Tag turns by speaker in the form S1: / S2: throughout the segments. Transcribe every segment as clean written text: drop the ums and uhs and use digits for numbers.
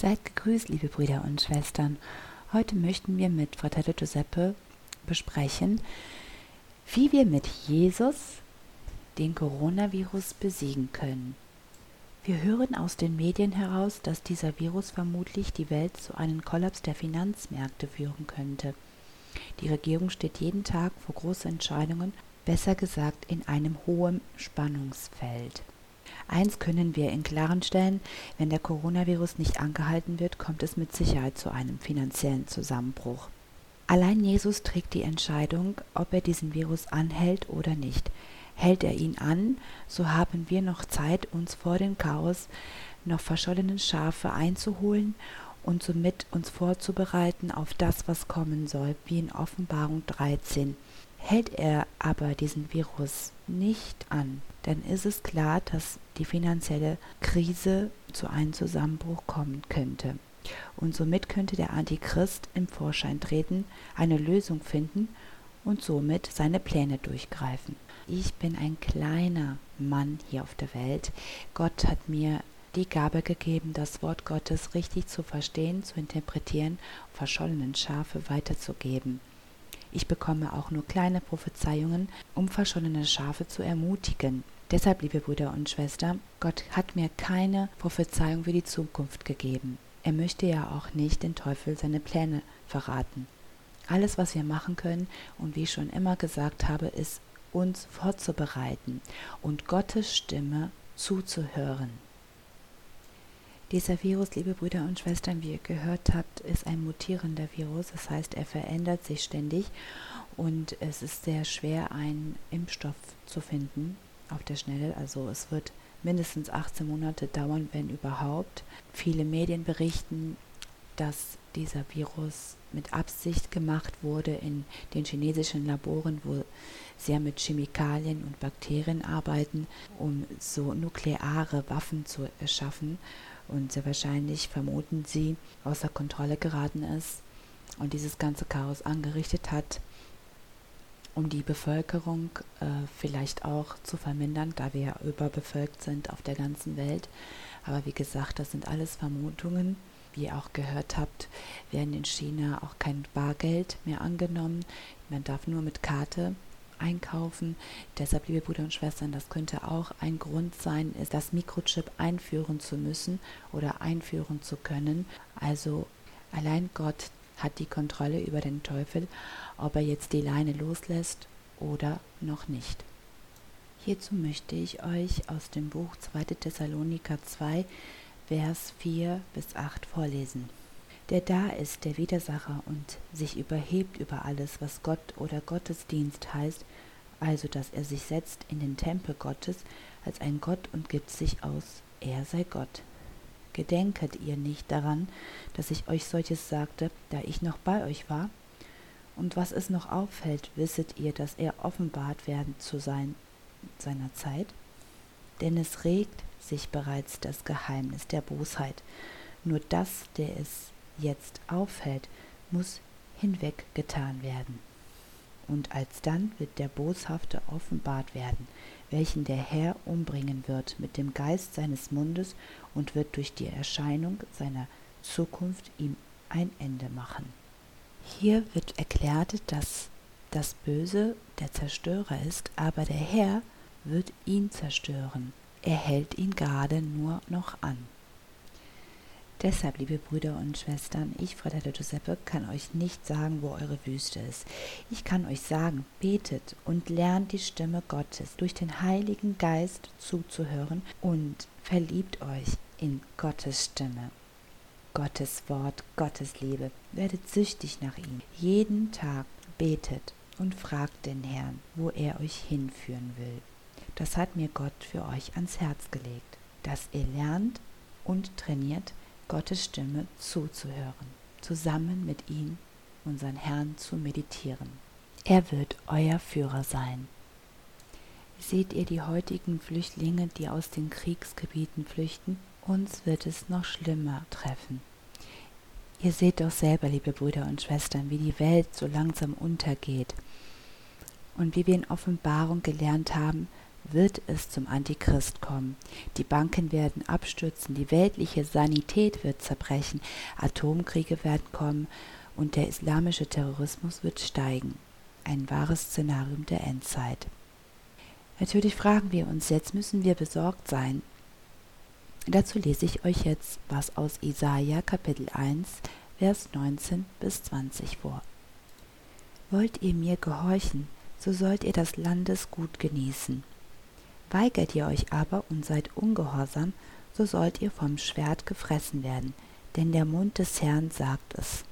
S1: Seid gegrüßt, liebe Brüder und Schwestern. Heute möchten wir mit Fratello Giuseppe besprechen, wie wir mit Jesus den Coronavirus besiegen können. Wir hören aus den Medien heraus, dass dieser Virus vermutlich die Welt zu einem Kollaps der Finanzmärkte führen könnte. Die Regierung steht jeden Tag vor großen Entscheidungen, besser gesagt in einem hohen Spannungsfeld. Eins können wir in Klaren stellen, wenn der Coronavirus nicht angehalten wird, kommt es mit Sicherheit zu einem finanziellen Zusammenbruch. Allein Jesus trägt die Entscheidung, ob er diesen Virus anhält oder nicht. Hält er ihn an, so haben wir noch Zeit, uns vor dem Chaos noch verschollenen Schafe einzuholen und somit uns vorzubereiten auf das, was kommen soll, wie in Offenbarung 13. Hält er aber diesen Virus nicht an, dann ist es klar, dass die finanzielle Krise zu einem Zusammenbruch kommen könnte. Und somit könnte der Antichrist im Vorschein treten, eine Lösung finden und somit seine Pläne durchgreifen. Ich bin ein kleiner Mann hier auf der Welt. Gott hat mir die Gabe gegeben, das Wort Gottes richtig zu verstehen, zu interpretieren, verschollenen Schafe weiterzugeben. Ich bekomme auch nur kleine Prophezeiungen, um verschollene Schafe zu ermutigen. Deshalb, liebe Brüder und Schwestern, Gott hat mir keine Prophezeiung für die Zukunft gegeben. Er möchte ja auch nicht den Teufel seine Pläne verraten. Alles, was wir machen können, und wie ich schon immer gesagt habe, ist, uns vorzubereiten und Gottes Stimme zuzuhören. Dieser Virus, liebe Brüder und Schwestern, wie ihr gehört habt, ist ein mutierender Virus. Das heißt, er verändert sich ständig und es ist sehr schwer, einen Impfstoff zu finden auf der Schnelle. Also es wird mindestens 18 Monate dauern, wenn überhaupt. Viele Medien berichten, dass dieser Virus mit Absicht gemacht wurde in den chinesischen Laboren, wo sie mit Chemikalien und Bakterien arbeiten, um so nukleare Waffen zu erschaffen. Und sehr wahrscheinlich vermuten sie, außer Kontrolle geraten ist und dieses ganze Chaos angerichtet hat, um die Bevölkerung vielleicht auch zu vermindern, da wir ja überbevölkert sind auf der ganzen Welt. Aber wie gesagt, das sind alles Vermutungen. Wie ihr auch gehört habt, werden in China auch kein Bargeld mehr angenommen. Man darf nur mit Karte einkaufen. Deshalb, liebe Brüder und Schwestern, das könnte auch ein Grund sein, ist das Mikrochip einführen zu müssen oder einführen zu können. Also allein Gott hat die Kontrolle über den Teufel, ob er jetzt die Leine loslässt oder noch nicht. Hierzu möchte ich euch aus dem Buch 2. Thessaloniker 2, Vers 4 bis 8 vorlesen. Der da ist, der Widersacher und sich überhebt über alles, was Gott oder Gottesdienst heißt, also dass er sich setzt in den Tempel Gottes als ein Gott und gibt sich aus, er sei Gott. Gedenket ihr nicht daran, dass ich euch solches sagte, da ich noch bei euch war? Und was es noch auffällt, wisset ihr, dass er offenbart werden zu seiner Zeit? Denn es regt sich bereits das Geheimnis der Bosheit. Nur das, der es jetzt auffällt, muss hinweggetan werden. Und alsdann wird der Boshafte offenbart werden, welchen der Herr umbringen wird mit dem Geist seines Mundes und wird durch die Erscheinung seiner Zukunft ihm ein Ende machen. Hier wird erklärt, dass das Böse der Zerstörer ist, aber der Herr wird ihn zerstören. Er hält ihn gerade nur noch an. Deshalb, liebe Brüder und Schwestern, ich, Fratello Giuseppe, kann euch nicht sagen, wo eure Wüste ist. Ich kann euch sagen, betet und lernt die Stimme Gottes durch den Heiligen Geist zuzuhören und verliebt euch in Gottes Stimme, Gottes Wort, Gottes Liebe. Werdet süchtig nach ihm. Jeden Tag betet und fragt den Herrn, wo er euch hinführen will. Das hat mir Gott für euch ans Herz gelegt, dass ihr lernt und trainiert, Gottes Stimme zuzuhören, zusammen mit ihm, unseren Herrn, zu meditieren. Er wird euer Führer sein. Seht ihr die heutigen Flüchtlinge, die aus den Kriegsgebieten flüchten? Uns wird es noch schlimmer treffen. Ihr seht doch selber, liebe Brüder und Schwestern, wie die Welt so langsam untergeht. Und wie wir in Offenbarung gelernt haben, wird es zum Antichrist kommen. Die Banken werden abstürzen, die weltliche Sanität wird zerbrechen, Atomkriege werden kommen und der islamische Terrorismus wird steigen. Ein wahres Szenario der Endzeit. Natürlich fragen wir uns jetzt, müssen wir besorgt sein? Dazu lese ich euch jetzt was aus Jesaja Kapitel 1, Vers 19 bis 20 vor. Wollt ihr mir gehorchen, so sollt ihr das Landesgut genießen. Weigert ihr euch aber und seid ungehorsam, so sollt ihr vom Schwert gefressen werden, denn der Mund des Herrn sagt es.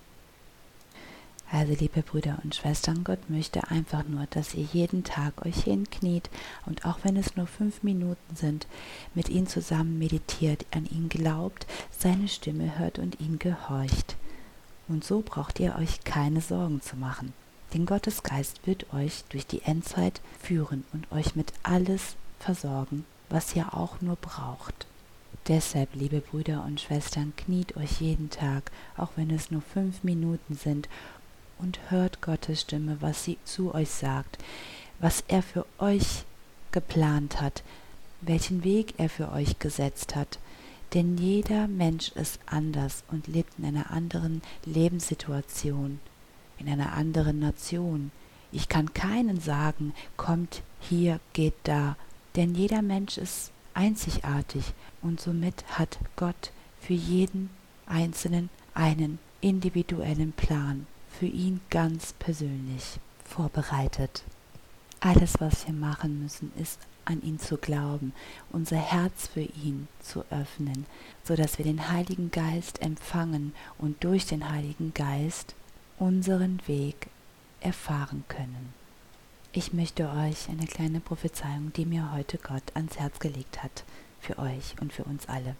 S1: Also liebe Brüder und Schwestern, Gott möchte einfach nur, dass ihr jeden Tag euch hinkniet und auch wenn es nur 5 Minuten sind, mit ihm zusammen meditiert, an ihn glaubt, seine Stimme hört und ihm gehorcht. Und so braucht ihr euch keine Sorgen zu machen, denn Gottes Geist wird euch durch die Endzeit führen und euch mit alles versorgen, was ihr auch nur braucht. Deshalb, liebe Brüder und Schwestern, kniet euch jeden Tag, auch wenn es nur 5 Minuten sind, und hört Gottes Stimme, was sie zu euch sagt, was er für euch geplant hat, welchen Weg er für euch gesetzt hat. Denn jeder Mensch ist anders und lebt in einer anderen Lebenssituation, in einer anderen Nation. Ich kann keinen sagen, kommt hier, geht da, denn jeder Mensch ist einzigartig und somit hat Gott für jeden Einzelnen einen individuellen Plan, für ihn ganz persönlich vorbereitet. Alles, was wir machen müssen, ist an ihn zu glauben, unser Herz für ihn zu öffnen, so dass wir den Heiligen Geist empfangen und durch den Heiligen Geist unseren Weg erfahren können. Ich möchte euch eine kleine Prophezeiung, die mir heute Gott ans Herz gelegt hat, für euch und für uns alle.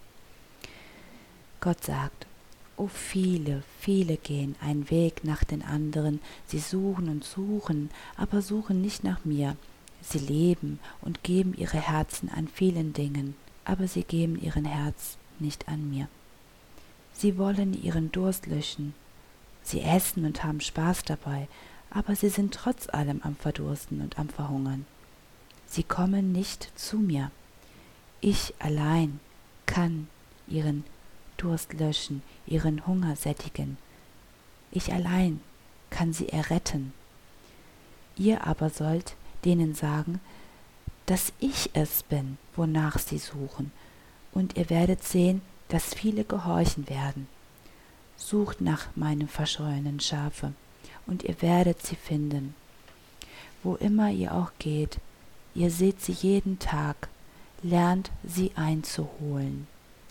S1: Gott sagt: Oh, viele, viele gehen einen Weg nach den anderen, sie suchen und suchen, aber suchen nicht nach mir. Sie leben und geben ihre Herzen an vielen Dingen, aber sie geben ihren Herz nicht an mir. Sie wollen ihren Durst löschen, sie essen und haben Spaß dabei, aber sie sind trotz allem am Verdursten und am Verhungern. Sie kommen nicht zu mir. Ich allein kann ihren Durst löschen, ihren Hunger sättigen. Ich allein kann sie erretten. Ihr aber sollt denen sagen, dass ich es bin, wonach sie suchen, und ihr werdet sehen, dass viele gehorchen werden. Sucht nach meinen verschollenen Schafe, und ihr werdet sie finden. Wo immer ihr auch geht, ihr seht sie jeden Tag, lernt sie einzuholen.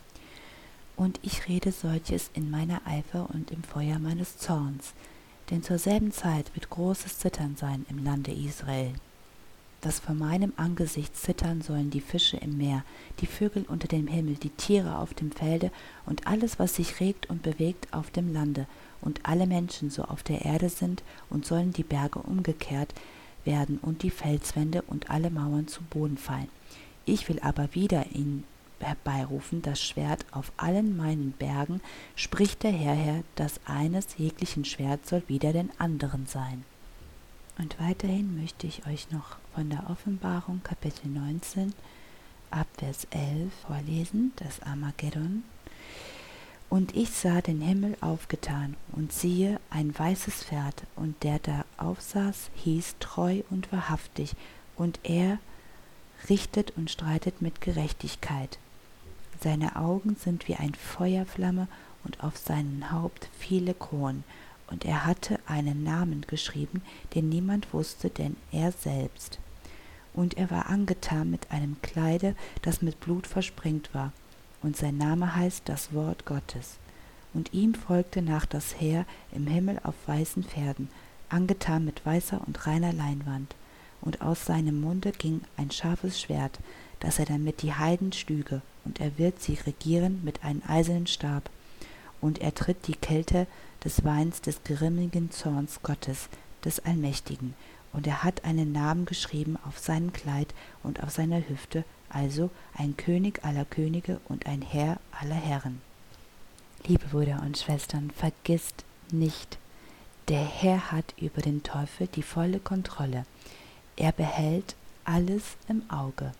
S1: Und ich rede solches in meiner Eifer und im Feuer meines Zorns, denn zur selben Zeit wird großes Zittern sein im Lande Israel. Dass vor meinem Angesicht zittern sollen die Fische im Meer, die Vögel unter dem Himmel, die Tiere auf dem Felde und alles, was sich regt und bewegt auf dem Lande, und alle Menschen so auf der Erde sind, und sollen die Berge umgekehrt werden und die Felswände und alle Mauern zu Boden fallen. Ich will aber wieder ihn herbeirufen, das Schwert auf allen meinen Bergen, spricht der Herr, das eines jeglichen Schwert soll wider den anderen sein. Und weiterhin möchte ich euch noch von der Offenbarung Kapitel 19 ab Vers 11 vorlesen, das Armageddon. Und ich sah den Himmel aufgetan, und siehe, ein weißes Pferd, und der da aufsaß, hieß Treu und Wahrhaftig, und er richtet und streitet mit Gerechtigkeit. Seine Augen sind wie ein Feuerflamme, und auf seinem Haupt viele Kronen, und er hatte einen Namen geschrieben, den niemand wusste, denn er selbst. Und er war angetan mit einem Kleide, das mit Blut versprengt war, und sein Name heißt das Wort Gottes. Und ihm folgte nach das Heer im Himmel auf weißen Pferden, angetan mit weißer und reiner Leinwand. Und aus seinem Munde ging ein scharfes Schwert, dass er damit die Heiden schlüge, und er wird sie regieren mit einem eisernen Stab. Und er tritt die Kälte des Weins des grimmigen Zorns Gottes, des Allmächtigen. Und er hat einen Namen geschrieben auf seinem Kleid und auf seiner Hüfte, also ein König aller Könige und ein Herr aller Herren. Liebe Brüder und Schwestern, vergisst nicht, der Herr hat über den Teufel die volle Kontrolle. Er behält alles im Auge.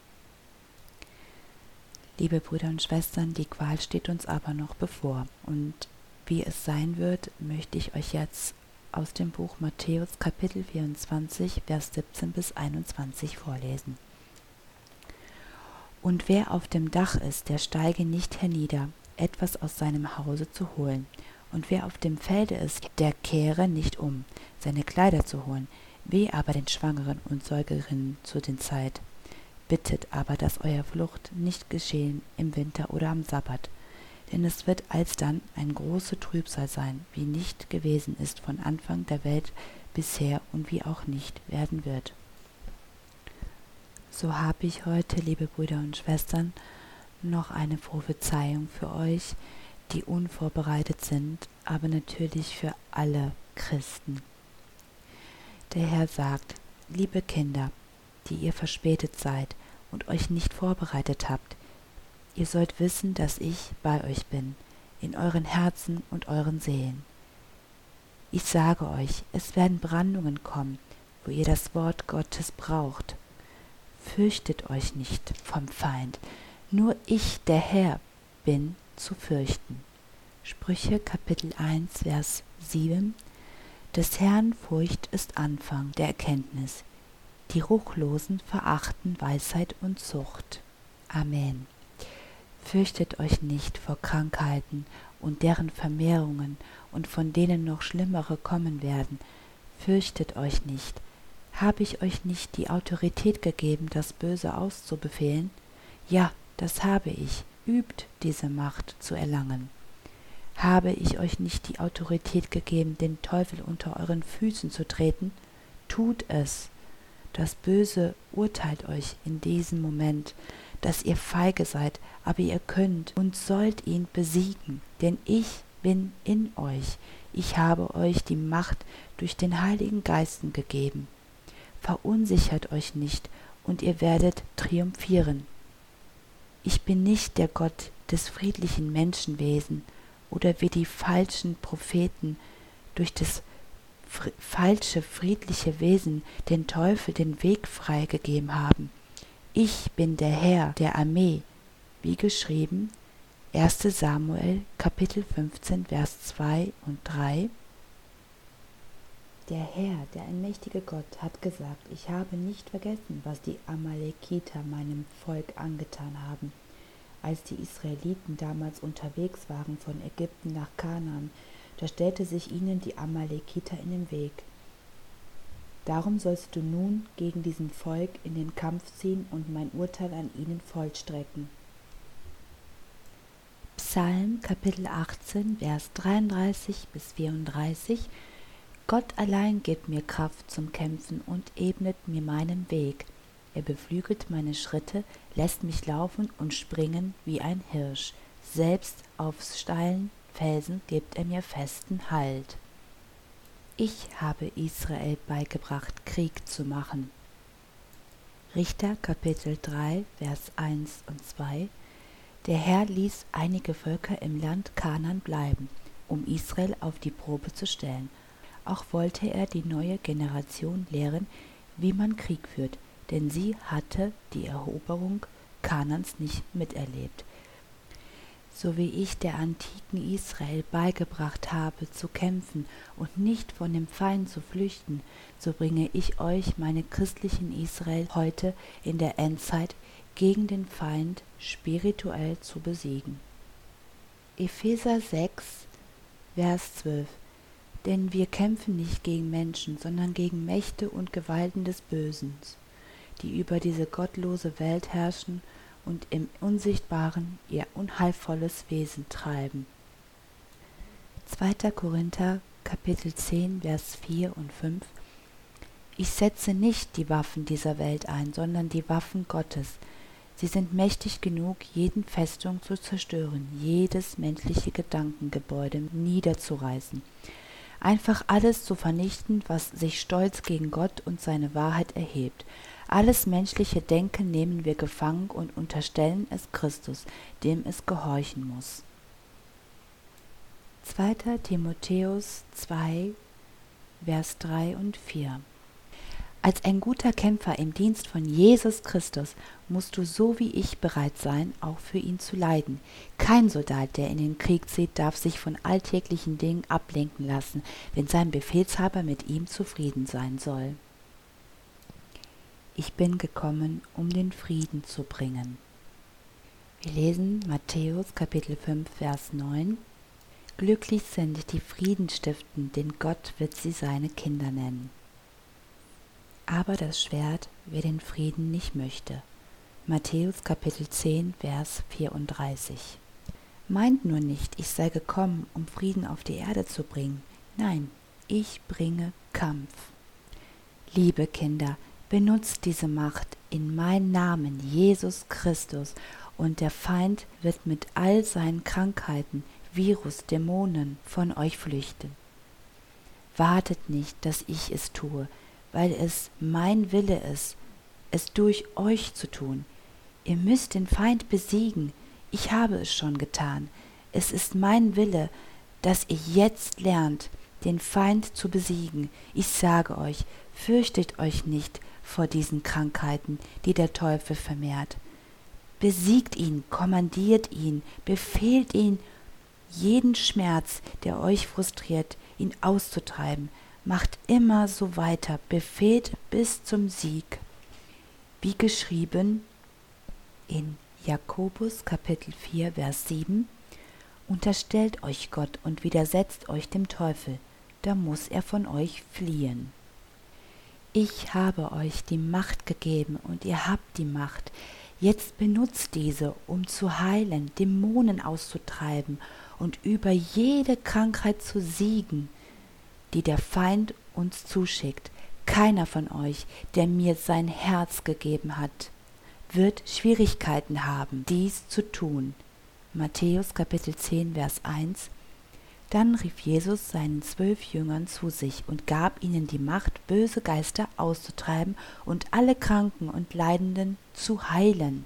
S1: Liebe Brüder und Schwestern, die Qual steht uns aber noch bevor. Und wie es sein wird, möchte ich euch jetzt aus dem Buch Matthäus Kapitel 24, Vers 17 bis 21 vorlesen. Und wer auf dem Dach ist, der steige nicht hernieder, etwas aus seinem Hause zu holen. Und wer auf dem Felde ist, der kehre nicht um, seine Kleider zu holen. Weh aber den Schwangeren und Säugerinnen zu den Zeit. Bittet aber, dass euer Flucht nicht geschehen im Winter oder am Sabbat. Denn es wird alsdann ein großer Trübsal sein, wie nicht gewesen ist von Anfang der Welt bisher und wie auch nicht werden wird. So habe ich heute, liebe Brüder und Schwestern, noch eine Prophezeiung für euch, die unvorbereitet sind, aber natürlich für alle Christen. Der Herr sagt: Liebe Kinder, die ihr verspätet seid und euch nicht vorbereitet habt, ihr sollt wissen, dass ich bei euch bin, in euren Herzen und euren Seelen. Ich sage euch, es werden Brandungen kommen, wo ihr das Wort Gottes braucht. Fürchtet euch nicht vom Feind, nur ich, der Herr, bin zu fürchten. Sprüche Kapitel 1, Vers 7. Des Herrn Furcht ist Anfang der Erkenntnis. Die Ruchlosen verachten Weisheit und Zucht. Amen. Fürchtet euch nicht vor Krankheiten und deren Vermehrungen und von denen noch schlimmere kommen werden. Fürchtet euch nicht. Habe ich euch nicht die Autorität gegeben, das Böse auszubefehlen? Ja, das habe ich. Übt diese Macht zu erlangen. Habe ich euch nicht die Autorität gegeben, den Teufel unter euren Füßen zu treten? Tut es. Das Böse urteilt euch in diesem Moment, dass ihr feige seid, aber ihr könnt und sollt ihn besiegen, denn ich bin in euch. Ich habe euch die Macht durch den Heiligen Geist gegeben. Verunsichert euch nicht, und ihr werdet triumphieren. Ich bin nicht der Gott des friedlichen Menschenwesen oder wie die falschen Propheten durch das falsche friedliche Wesen den Teufel den Weg freigegeben haben. Ich bin der Herr der Armee, wie geschrieben, 1. Samuel, Kapitel 15, Vers 2 und 3. Der Herr, der allmächtige Gott, hat gesagt: Ich habe nicht vergessen, was die Amalekiter meinem Volk angetan haben. Als die Israeliten damals unterwegs waren von Ägypten nach Kanaan, da stellte sich ihnen die Amalekiter in den Weg. Darum sollst du nun gegen diesen Volk in den Kampf ziehen und mein Urteil an ihnen vollstrecken. Psalm Kapitel 18, Vers 33 bis 34. Gott allein gibt mir Kraft zum Kämpfen und ebnet mir meinen Weg. Er beflügelt meine Schritte, lässt mich laufen und springen wie ein Hirsch. Selbst auf steilen Felsen gibt er mir festen Halt. Ich habe Israel beigebracht, Krieg zu machen. Richter Kapitel 3, Vers 1 und 2. Der Herr ließ einige Völker im Land Kanaan bleiben, um Israel auf die Probe zu stellen. Auch wollte er die neue Generation lehren, wie man Krieg führt, denn sie hatte die Eroberung Kanaans nicht miterlebt. So wie ich der antiken Israel beigebracht habe, zu kämpfen und nicht von dem Feind zu flüchten, so bringe ich euch, meine christlichen Israel, heute in der Endzeit gegen den Feind spirituell zu besiegen. Epheser 6, Vers 12. Denn wir kämpfen nicht gegen Menschen, sondern gegen Mächte und Gewalten des Bösen, die über diese gottlose Welt herrschen und im Unsichtbaren ihr unheilvolles Wesen treiben. 2. Korinther, Kapitel 10, Vers 4 und 5. Ich setze nicht die Waffen dieser Welt ein, sondern die Waffen Gottes. Sie sind mächtig genug, jeden Festung zu zerstören, jedes menschliche Gedankengebäude niederzureißen. Einfach alles zu vernichten, was sich stolz gegen Gott und seine Wahrheit erhebt. Alles menschliche Denken nehmen wir gefangen und unterstellen es Christus, dem es gehorchen muss. 2. Timotheus 2, Vers 3 und 4. Als ein guter Kämpfer im Dienst von Jesus Christus musst du so wie ich bereit sein, auch für ihn zu leiden. Kein Soldat, der in den Krieg zieht, darf sich von alltäglichen Dingen ablenken lassen, wenn sein Befehlshaber mit ihm zufrieden sein soll. Ich bin gekommen, um den Frieden zu bringen. Wir lesen Matthäus Kapitel 5, Vers 9. Glücklich sind die Frieden stiften, denn Gott wird sie seine Kinder nennen. Aber das Schwert, wer den Frieden nicht möchte. Matthäus Kapitel 10, Vers 34. Meint nur nicht, ich sei gekommen, um Frieden auf die Erde zu bringen. Nein, ich bringe Kampf. Liebe Kinder, benutzt diese Macht in meinem Namen, Jesus Christus, und der Feind wird mit all seinen Krankheiten, Virus, Dämonen von euch flüchten. Wartet nicht, dass ich es tue, weil es mein Wille ist, es durch euch zu tun. Ihr müsst den Feind besiegen. Ich habe es schon getan. Es ist mein Wille, dass ihr jetzt lernt, den Feind zu besiegen. Ich sage euch, fürchtet euch nicht vor diesen Krankheiten, die der Teufel vermehrt. Besiegt ihn, kommandiert ihn, befehlt ihn, jeden Schmerz, der euch frustriert, ihn auszutreiben. Macht immer so weiter, befehlt bis zum Sieg. Wie geschrieben in Jakobus Kapitel 4, Vers 7, unterstellt euch Gott und widersetzt euch dem Teufel, da muss er von euch fliehen. Ich habe euch die Macht gegeben und ihr habt die Macht. Jetzt benutzt diese, um zu heilen, Dämonen auszutreiben und über jede Krankheit zu siegen, die der Feind uns zuschickt. Keiner von euch, der mir sein Herz gegeben hat, wird Schwierigkeiten haben, dies zu tun. Matthäus Kapitel 10, Vers 1. Dann rief Jesus seinen 12 Jüngern zu sich und gab ihnen die Macht, böse Geister auszutreiben und alle Kranken und Leidenden zu heilen.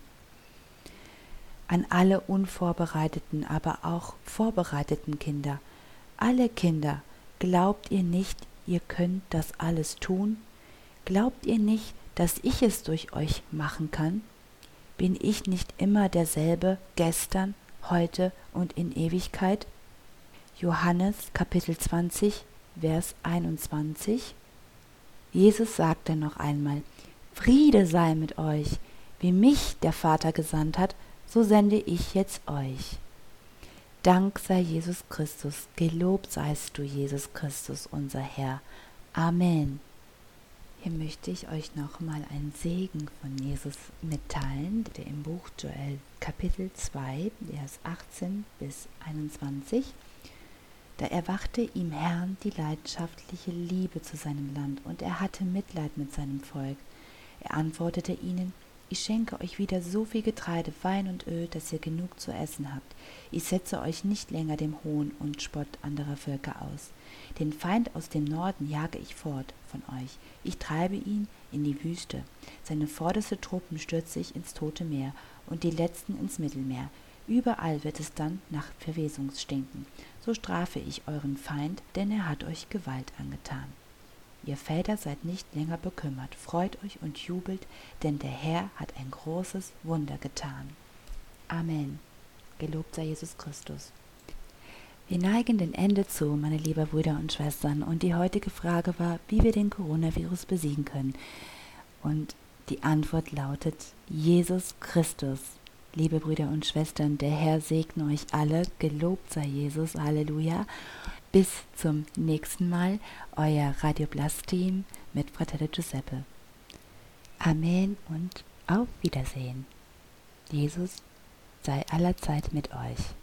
S1: An alle unvorbereiteten, aber auch vorbereiteten Kinder, alle Kinder, glaubt ihr nicht, ihr könnt das alles tun? Glaubt ihr nicht, dass ich es durch euch machen kann? Bin ich nicht immer derselbe gestern, heute und in Ewigkeit? Johannes Kapitel 20, Vers 21. Jesus sagte noch einmal, Friede sei mit euch, wie mich der Vater gesandt hat, so sende ich jetzt euch. Dank sei Jesus Christus, gelobt seist du, Jesus Christus, unser Herr. Amen. Hier möchte ich euch nochmal einen Segen von Jesus mitteilen, der im Buch Joel Kapitel 2, Vers 18 bis 21. Da erwachte ihm Herrn die leidenschaftliche Liebe zu seinem Land, und er hatte Mitleid mit seinem Volk. Er antwortete ihnen, ich schenke euch wieder so viel Getreide, Wein und Öl, dass ihr genug zu essen habt. Ich setze euch nicht länger dem Hohn und Spott anderer Völker aus. Den Feind aus dem Norden jage ich fort von euch. Ich treibe ihn in die Wüste. Seine vorderste Truppen stürze ich ins Tote Meer und die letzten ins Mittelmeer. Überall wird es dann nach Verwesung stinken. So strafe ich euren Feind, denn er hat euch Gewalt angetan. Ihr Väter seid nicht länger bekümmert, freut euch und jubelt, denn der Herr hat ein großes Wunder getan. Amen. Gelobt sei Jesus Christus. Wir neigen dem Ende zu, meine lieben Brüder und Schwestern, und die heutige Frage war, wie wir den Coronavirus besiegen können. Und die Antwort lautet, Jesus Christus. Liebe Brüder und Schwestern, der Herr segne euch alle, gelobt sei Jesus, Halleluja. Bis zum nächsten Mal, euer Radio Blast Team mit Fratello Giuseppe. Amen und auf Wiedersehen. Jesus sei allerzeit mit euch.